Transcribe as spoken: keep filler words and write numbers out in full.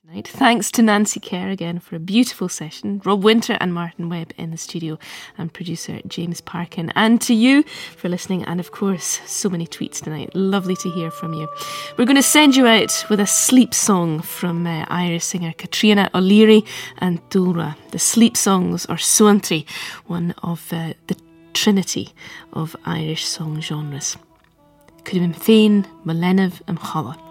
Thanks to Nancy Kerr again for a beautiful session, Rob Winter and Martin Webb in the studio, and producer James Parkin, and to you for listening, and of course so many tweets tonight. Lovely to hear from you. We're going to send you out with a sleep song from uh, Irish singer Catriona O'Leary and Dúlra. The sleep songs are Suantry, one of uh, the trinity of Irish song genres. Cuidim féin, Malenov and Chala.